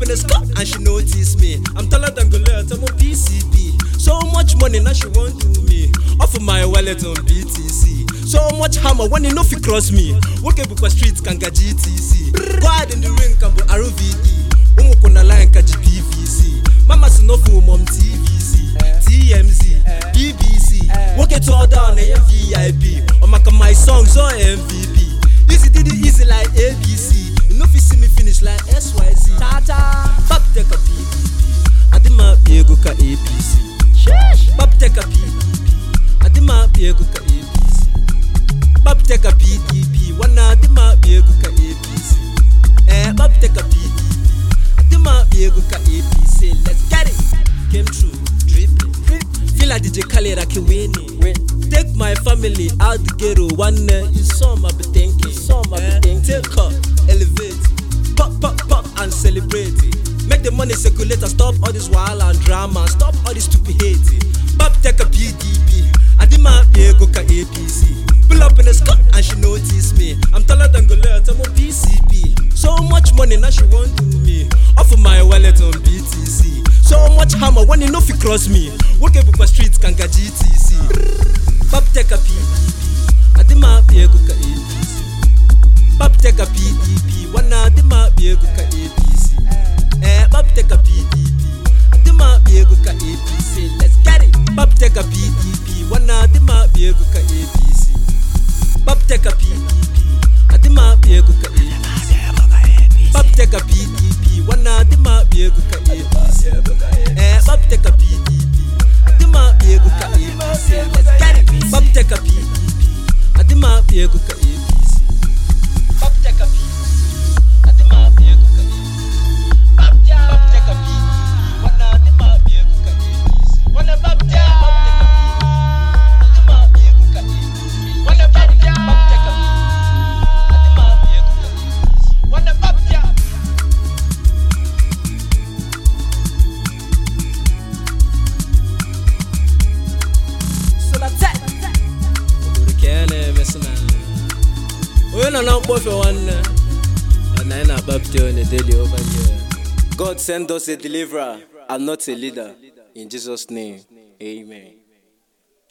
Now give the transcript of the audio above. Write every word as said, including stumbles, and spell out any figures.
in the skirt and she notice me. I'm taller than Goliath, I'm on P C B. So much money now she want to me. Off of my wallet on B T C. So much hammer when you know fi cross me. Walk up for streets can get G T C. Go out in the ring can be R O V E. Umu kuna line ka G P V C. Mama sinofu mom T V C. T M Z, B B C. Walk it all down A M V I P. Or make my songs or M V P. Easy did it easy like A B C. You know fi see me finish like S Y Z. Tata. Bab take a P D P. Adima piego ka A B C. Bab take a P D P. Adima piego ka A B C. Bab take a P D P. Wana adima piego ka A B C. Eh, Bab take a P D P. Adima piego ka A B C. Let's get it. Came true, dripping. Feel like D J Khaled I can win it. Take my family out the ghetto. One uh, is some I be thinking. Some I be thinking. Take up, elevate, pop, pop, pop, and celebrate it. Make the money circulate and stop all this wild and drama. Stop all this stupid hate. Pop take a P D P. I did my go ka A B C. Pull up in the skirt and she notice me. I'm taller than Goliath, I'm on P C B. So much money now she want to me. Off of my wallet on B T C. So much hammer when you know fi cross me. Walk up for streets can get G T C. Pop take a P D P. I did my go ka A B C. Pop take a P D P. Wana did my go ka A B C. Eh, Pop take a P D P. I did my go ka A B C. Let's get it. Pop take a P D P. Wana did my go ka A B C. Pop take a P D P. I did my go ka A B C. Pop take a P D P. Wana did my go ka A B C. Eh, Pop take a P D P. I did my go ka A B C. Let's get it. Pop take a P D P. I did my go ka A B C. Pop take a P D P. I did my go ka A B C. Pop take a P D P. Wana did my go ka A B C. Wana pop take a P D P. I did my go ka A B C. Wana pop take a P D P. I did my go ka A B C. Wana pop take. So that's it. We don't know both for one. And I know Bob on the daily over here. God send us a deliverer and not a leader. In Jesus' name, amen.